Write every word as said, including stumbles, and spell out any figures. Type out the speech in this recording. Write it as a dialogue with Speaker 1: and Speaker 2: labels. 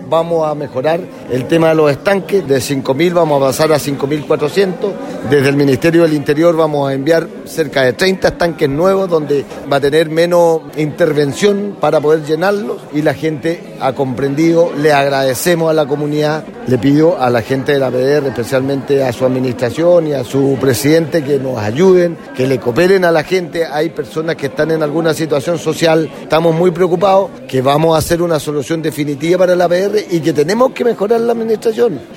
Speaker 1: vamos a mejorar el tema de los estanques, de cinco mil vamos a pasar a cinco mil cuatrocientos, desde el Ministerio del Interior vamos a enviar cerca de treinta estanques nuevos donde va a tener menos intervención para poder llenarlos y la gente ha comprendido, le agradecemos a la comunidad, le pido a la gente de la P D R, especialmente a su administración y a su presidente que nos ayuden, que le cooperen a la gente. Hay personas que están en alguna situación social, estamos muy preocupados, que vamos a hacer una solución definitiva para la P D R y que tenemos que mejorar la administración.